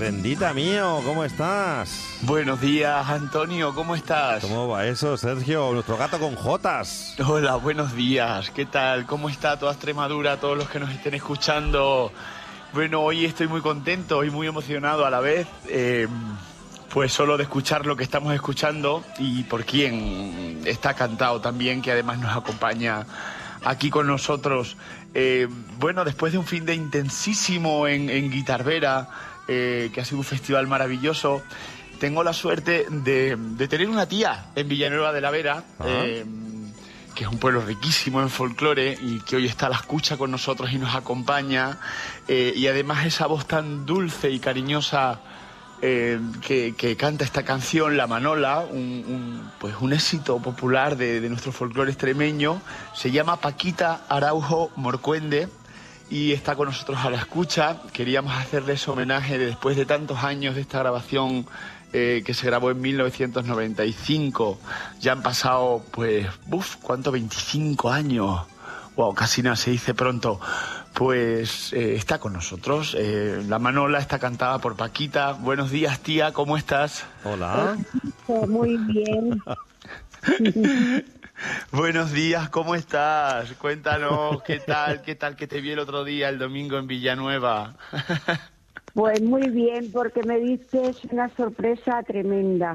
Prendita mío, ¿cómo estás? Buenos días, Antonio, ¿cómo estás? ¿Cómo va eso, Sergio? Nuestro gato con jotas. Hola, buenos días, ¿qué tal? ¿Cómo está toda Extremadura, todos los que nos estén escuchando? Bueno, hoy estoy muy contento y muy emocionado a la vez, pues solo de escuchar lo que estamos escuchando y por quién está cantado también, que además nos acompaña aquí con nosotros. Bueno, después de un fin de intensísimo en Guitarvera, que ha sido un festival maravilloso, tengo la suerte de tener una tía en Villanueva de la Vera, que es un pueblo riquísimo en folclore y que hoy está a la escucha con nosotros y nos acompaña, y además esa voz tan dulce y cariñosa que canta esta canción, La Manola, pues un éxito popular de nuestro folclore extremeño. Se llama Paquita Araujo Morcuende y está con nosotros a la escucha. Queríamos hacerles homenaje después de tantos años de esta grabación que se grabó en 1995. Ya han pasado, pues, ¿cuánto? 25 años. Wow, casi nada, se dice pronto. Pues está con nosotros. La Manola está cantada por Paquita. Buenos días, tía, ¿cómo estás? Hola. Muy bien. Buenos días, ¿cómo estás? Cuéntanos, ¿qué tal que te vi el otro día, el domingo en Villanueva? Pues muy bien, porque me diste una sorpresa tremenda.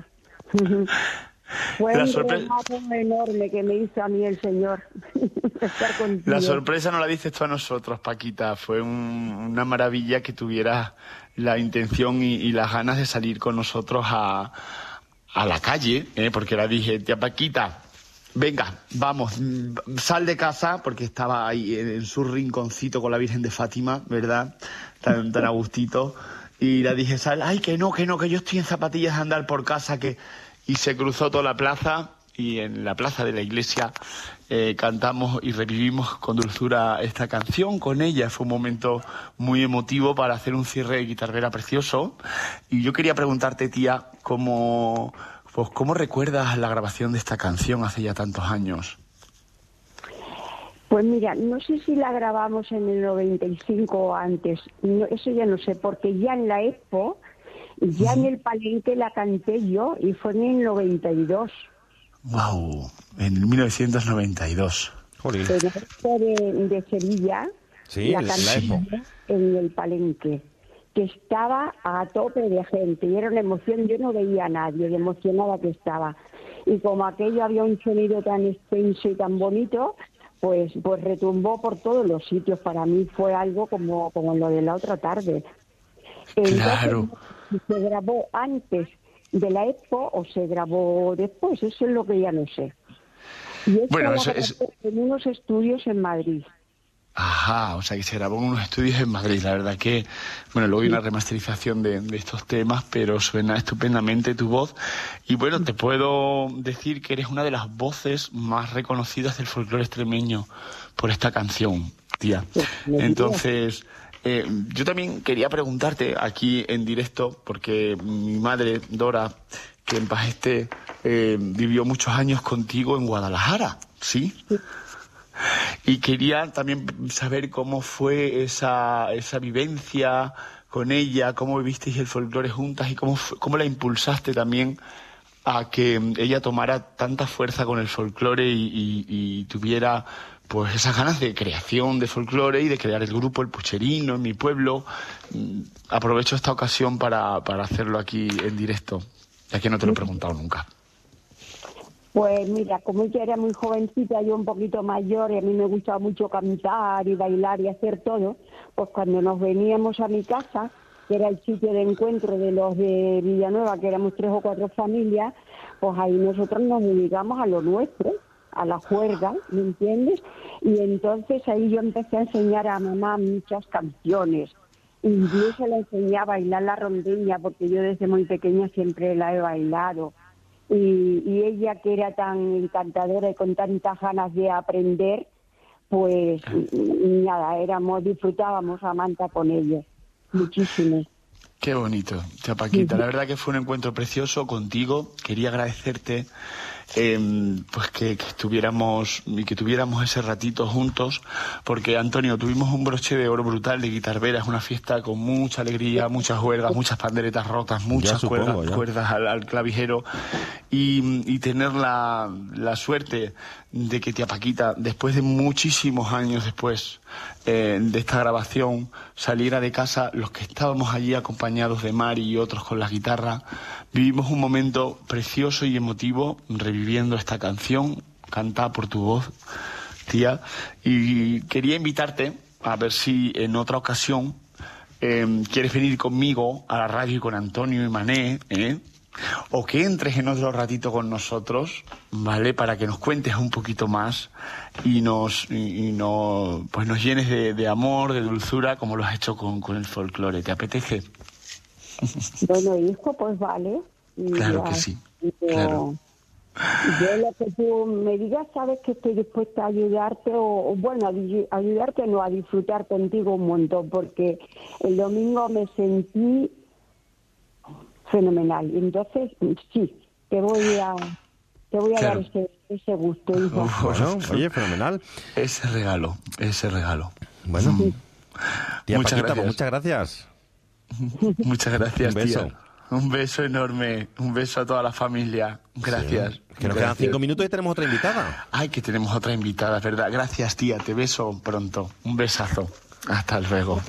Fue un regalo enorme que me hizo a mí el Señor. Estar contigo. La sorpresa no la dices tú a nosotros, Paquita. Fue una maravilla que tuvieras la intención y las ganas de salir con nosotros a la calle, porque la dije, tía Paquita, venga, vamos, sal de casa, porque estaba ahí en su rinconcito con la Virgen de Fátima, ¿verdad? Tan a gustito. Y la dije, sal, ay, que no, que yo estoy en zapatillas de andar por casa, que... Y se cruzó toda la plaza, y en la plaza de la iglesia cantamos y revivimos con dulzura esta canción con ella. Fue un momento muy emotivo para hacer un cierre de Guitarvera precioso. Y yo quería preguntarte, tía, ¿cómo recuerdas la grabación de esta canción hace ya tantos años? Pues mira, no sé si la grabamos en el 95 o antes, no, eso ya no sé, porque ya en la Expo, ya en el Palenque la canté yo y fue en el 92. ¡Wow! En 1992. En la Expo de Sevilla, sí, la canté en el Palenque, que estaba a tope de gente y era una emoción, yo no veía a nadie, de emocionada que estaba. Y como aquello había un sonido tan extenso y tan bonito, pues retumbó por todos los sitios. Para mí fue algo como lo de la otra tarde. Entonces, claro. ¿se grabó antes de la Expo o se grabó después? Eso es lo que ya no sé. Y bueno, eso es en unos estudios en Madrid. Ajá, o sea que se grabó en unos estudios en Madrid. La verdad que, bueno, luego hay una remasterización de estos temas, pero suena estupendamente tu voz. Y bueno, te puedo decir que eres una de las voces más reconocidas del folclore extremeño por esta canción, tía. Entonces, yo también quería preguntarte aquí en directo, porque mi madre, Dora, que en paz esté, vivió muchos años contigo en Guadalajara, ¿sí? Sí. Y quería también saber cómo fue esa vivencia con ella, cómo vivisteis el folclore juntas y cómo la impulsaste también a que ella tomara tanta fuerza con el folclore y tuviera pues esas ganas de creación de folclore y de crear el grupo El Pucherino en mi pueblo. Aprovecho esta ocasión para hacerlo aquí en directo, ya que no te lo he preguntado nunca. Pues mira, como ella era muy jovencita, yo un poquito mayor, y a mí me gustaba mucho cantar y bailar y hacer todo, pues cuando nos veníamos a mi casa, que era el sitio de encuentro de los de Villanueva, que éramos 3 o 4 familias, pues ahí nosotros nos dedicamos a lo nuestro, a la juerga, ¿me entiendes? Y entonces ahí yo empecé a enseñar a mamá muchas canciones. Incluso le enseñé a bailar la rondeña, porque yo desde muy pequeña siempre la he bailado. Y ella, que era tan encantadora y con tantas ganas de aprender, pues nada, disfrutábamos a manta con ella, muchísimo. Qué bonito, tía Paquita. La verdad que fue un encuentro precioso contigo. Quería agradecerte pues que estuviéramos y que tuviéramos ese ratito juntos, porque Antonio, tuvimos un broche de oro brutal de Guitarrera, es una fiesta con mucha alegría, muchas juergas, muchas panderetas rotas, muchas cuerdas al clavijero, y tener la suerte de que tía Paquita, después de muchísimos años después de esta grabación, saliera de casa, los que estábamos allí acompañados de Mari y otros con la guitarra, vivimos un momento precioso y emotivo reviviendo esta canción cantada por tu voz, tía, y quería invitarte a ver si en otra ocasión quieres venir conmigo a la radio y con Antonio y Mané, o que entres en otro ratito con nosotros, ¿vale? Para que nos cuentes un poquito más y nos llenes de amor, de dulzura, como lo has hecho con el folclore. ¿Te apetece? Bueno, hijo, pues vale. Claro que sí, claro. Yo lo que tú me digas, sabes que estoy dispuesta a ayudarte, o bueno, a ayudarte no, a disfrutar contigo un montón, porque el domingo me sentí fenomenal. Entonces, sí, te voy a Claro. dar ese gusto, hijo. Bueno, oye, fenomenal. Ese regalo. Bueno, tía Muchas Paquita, gracias. pues muchas gracias. Muchas gracias, Un beso. tía. Un beso enorme, un beso a toda la familia. Gracias. Sí. Que nos quedan Gracias. 5 minutos y tenemos otra invitada. Ay, que tenemos otra invitada, es verdad. Gracias, tía. Te beso pronto. Un besazo. Hasta luego.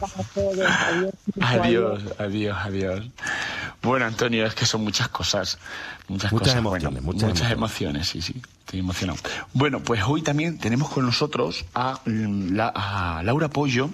Adiós. Bueno, Antonio, es que son muchas cosas. Muchas emociones, bueno, muchas emociones, sí. Estoy emocionado. Bueno, pues hoy también tenemos con nosotros a Laura Poggio,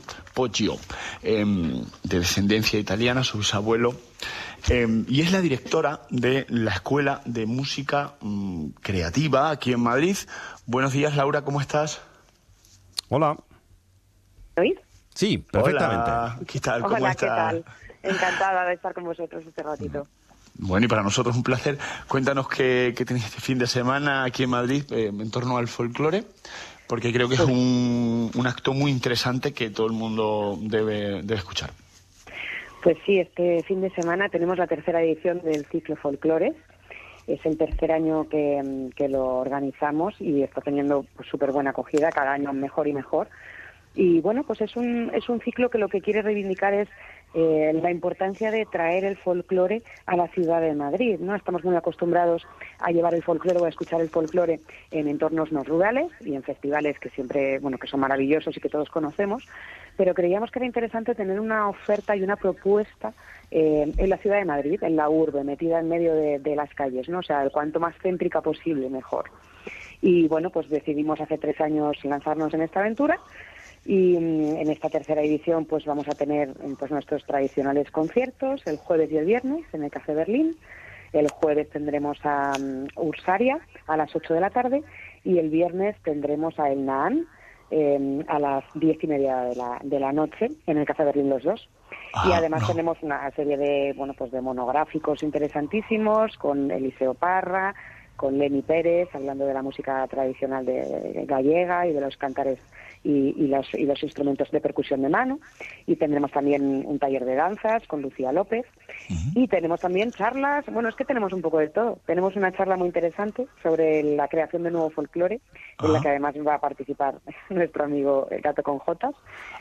de descendencia italiana, su bisabuelo, y es la directora de la Escuela de Música Creativa aquí en Madrid. Buenos días, Laura, ¿cómo estás? Hola. ¿Oís? Sí, perfectamente. Hola, ¿qué tal? ¿Cómo Hola, estás? ¿qué tal? Encantada de estar con vosotros este ratito. Bueno, y para nosotros un placer. Cuéntanos qué tenéis este fin de semana aquí en Madrid en torno al folclore, porque creo que es un acto muy interesante que todo el mundo debe escuchar. Pues sí, este fin de semana tenemos la tercera edición del ciclo Folclores. Es el tercer año que lo organizamos y está teniendo pues, súper buena acogida, cada año mejor y mejor. Y bueno, pues es un ciclo que lo que quiere reivindicar es la importancia de traer el folclore a la ciudad de Madrid, ¿no? Estamos muy acostumbrados a llevar el folclore o a escuchar el folclore en entornos no rurales y en festivales que siempre, bueno, que son maravillosos y que todos conocemos, pero creíamos que era interesante tener una oferta y una propuesta en la ciudad de Madrid, en la urbe, metida en medio de las calles, ¿no? O sea, cuanto más céntrica posible, mejor. Y bueno, pues decidimos hace 3 años lanzarnos en esta aventura. Y en esta tercera edición pues vamos a tener pues nuestros tradicionales conciertos el jueves y el viernes en el Café Berlín. El jueves tendremos a Ursaria a las 8 de la tarde y el viernes tendremos a El Naan a las 10:30 de la noche en el Café Berlín los dos. Y además tenemos una serie de de monográficos interesantísimos con Eliseo Parra, con Lenny Pérez, hablando de la música tradicional de gallega y de los cantares y los instrumentos de percusión de mano. Y tendremos también un taller de danzas con Lucía López. Y tenemos también charlas, bueno, es que tenemos un poco de todo. Tenemos una charla muy interesante sobre la creación de nuevo folclore, en la que además va a participar nuestro amigo el Gato con Jotas.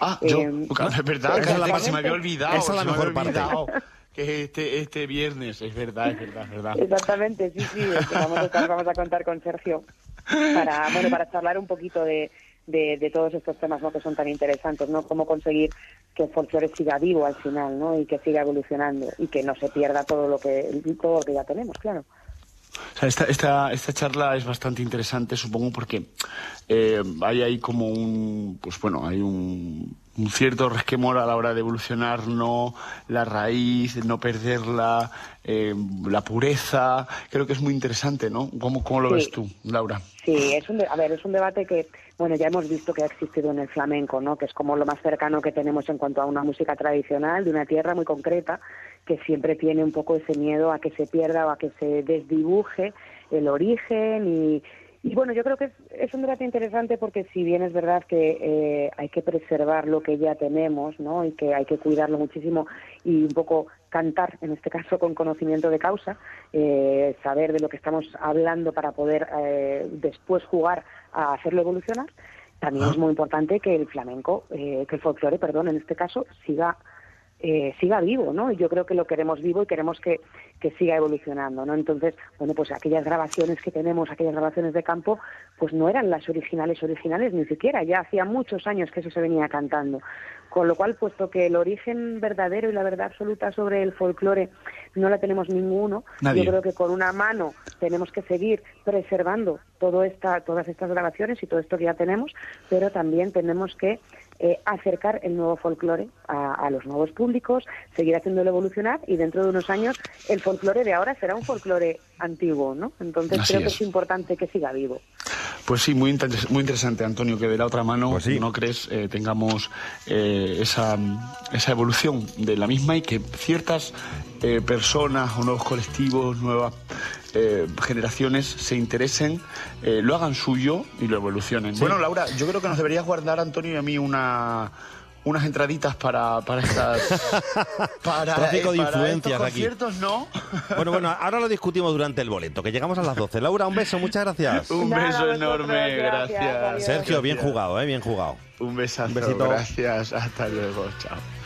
Es verdad, esa es la se me había olvidado. esa es la mejor parte. Que este viernes, es verdad. Exactamente, sí, vamos a contar con Sergio para charlar un poquito de todos estos temas, ¿no?, que son tan interesantes, ¿no? Cómo conseguir que el folclore siga vivo al final, ¿no? Y que siga evolucionando y que no se pierda todo lo que ya tenemos, claro. O sea, esta charla es bastante interesante, supongo, porque hay ahí como hay un cierto resquemor a la hora de evolucionar, no la raíz, no perder la pureza. Creo que es muy interesante, ¿no? ¿Cómo lo ves tú, Laura? Sí, es un debate que, bueno, ya hemos visto que ha existido en el flamenco, ¿no? Que es como lo más cercano que tenemos en cuanto a una música tradicional de una tierra muy concreta, que siempre tiene un poco ese miedo a que se pierda o a que se desdibuje el origen y bueno, yo creo que es un debate interesante porque si bien es verdad que hay que preservar lo que ya tenemos, ¿no? Y que hay que cuidarlo muchísimo y un poco cantar, en este caso con conocimiento de causa, saber de lo que estamos hablando para poder después jugar a hacerlo evolucionar. También es muy importante que el flamenco, que el folclore, perdón, en este caso, siga vivo, ¿no? Y yo creo que lo queremos vivo y queremos que siga evolucionando, ¿no? Entonces, bueno, pues aquellas grabaciones que tenemos, aquellas grabaciones de campo, pues no eran las originales ni siquiera, ya hacía muchos años que eso se venía cantando. Con lo cual, puesto que el origen verdadero y la verdad absoluta sobre el folclore no la tenemos ninguno, Nadie. yo creo que con una mano tenemos que seguir preservando todas estas grabaciones y todo esto que ya tenemos, pero también tenemos que acercar el nuevo folclore a los nuevos públicos, seguir haciéndolo evolucionar, y dentro de unos años el folclore de ahora será un folclore antiguo, ¿no? Entonces Así creo que es. es importante que siga vivo. Pues sí, muy interesante, Antonio, que de la otra mano, Pues sí. ¿no crees? Tengamos esa evolución de la misma, y que ciertas personas o nuevos colectivos, nuevas generaciones se interesen, lo hagan suyo y lo evolucionen. Sí. Bueno, Laura, yo creo que nos deberías guardar, Antonio y a mí, unas entraditas para estas... Tráfico de influencias estos aquí. conciertos, ¿no? Bueno, ahora lo discutimos durante el boleto, que llegamos a las 12. Laura, un beso, muchas gracias. Un Nada, beso vosotros, enorme, gracias, gracias. adiós. Sergio, bien Gracias. jugado, bien jugado. Un besazo, Un besito. gracias, hasta luego, chao.